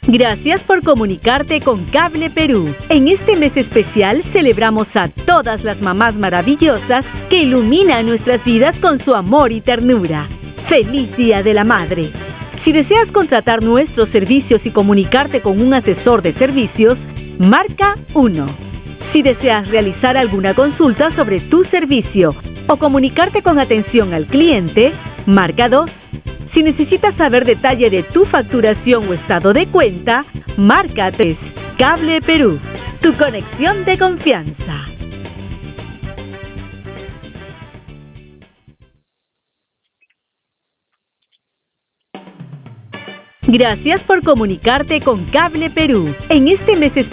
Gracias por comunicarte con Cable Perú. En este mes especial celebramos a todas las mamás maravillosas que iluminan nuestras vidas con su amor y ternura. ¡Feliz Día de la Madre! Si deseas contratar nuestros servicios y comunicarte con un asesor de servicios, marca 1. Si deseas realizar alguna consulta sobre tu servicio o comunicarte con atención al cliente, marca 2. Si necesitas saber detalle de tu facturación o estado de cuenta, marca 3. Cable Perú, tu conexión de confianza. Gracias por comunicarte con Cable Perú. En este mes